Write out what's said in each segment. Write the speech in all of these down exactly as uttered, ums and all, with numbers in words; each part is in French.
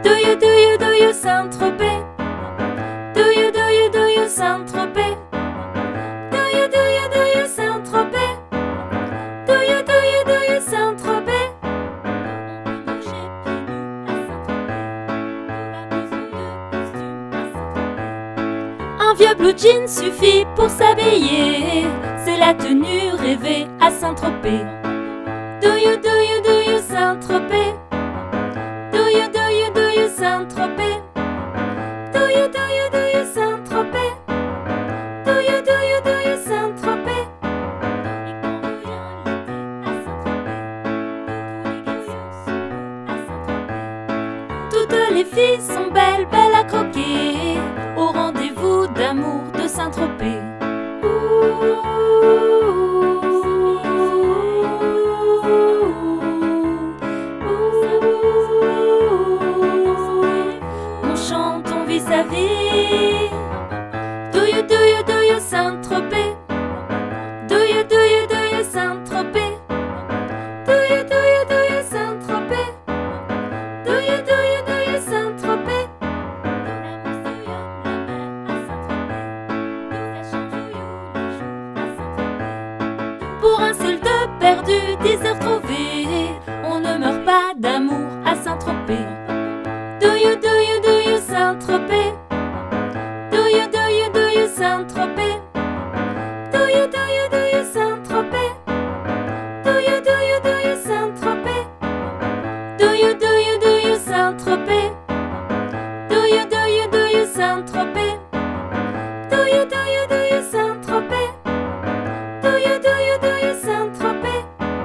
Do you, do you, do you Saint-Tropez? Do you, do you, do you Saint-Tropez? Do you, do you, do you Saint-Tropez? Do you, do you, do you Saint-Tropez? Un vieux blue jean suffit pour s'habiller, c'est la tenue rêvée à Saint-Tropez. Do you, do you, do you Saint-Tropez? Do you, do you, do you Saint-Tropez? Do you, do you, do you Saint-Tropez? Do you, do you, do you Saint-Tropez? Toutes les filles sont belles, belles à croquer, au rendez-vous d'amour de Saint-Tropez. On chante, on vit sa vie. Do you, do you, do you Saint-Tropez? Do you, do you, do you Saint-Tropez? Do you, do you, do you Saint-Tropez? Do you, do you, do you Saint-Tropez? Pour un seul de perdu, dix heures trouvées, on ne meurt pas d'amour à Saint-Tropez. Do you, do you, do you Saint-Tropez? Do you, do you, do you Saint-Tropez? Do you, do you, do you Saint-Tropez? Do you, do you, do you Saint-Tropez? Do you, do you, do you Saint-Tropez? Do you, do you, do you Saint-Tropez? Do you, do you, do you Saint-Tropez? Do you, do you, do you Saint-Tropez?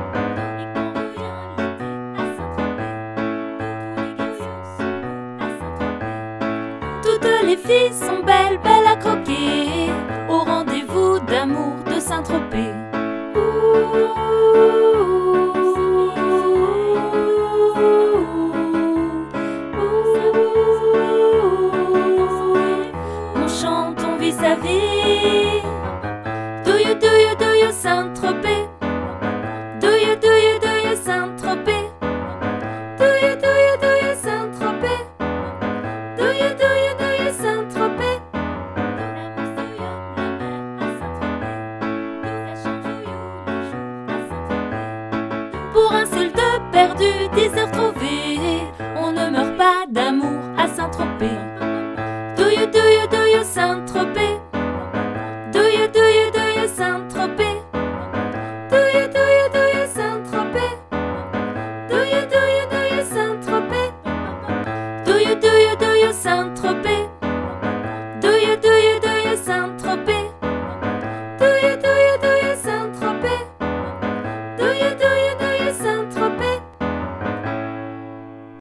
Toutes les filles sont belles, belles à croquer, au rendez-vous d'amour de Saint-Tropez. On chante, on vit sa vie. Do you, do you, do you Saint-Tropez? Do you, do you, do you Saint-Tropez? Do you, do you, do you Saint-Tropez? Do you, do you, do you Saint-Tropez? Pour un seul de perdu, dix heures trouvées, on ne meurt pas d'amour à Saint-Tropez. Do you, do you, do you Saint-Tropez? Do you, do you, do you Saint-Tropez? Do you, do you, do you Saint-Tropez? Do you, do you, do you Saint-Tropez? Do you, do you, do you Saint-Tropez?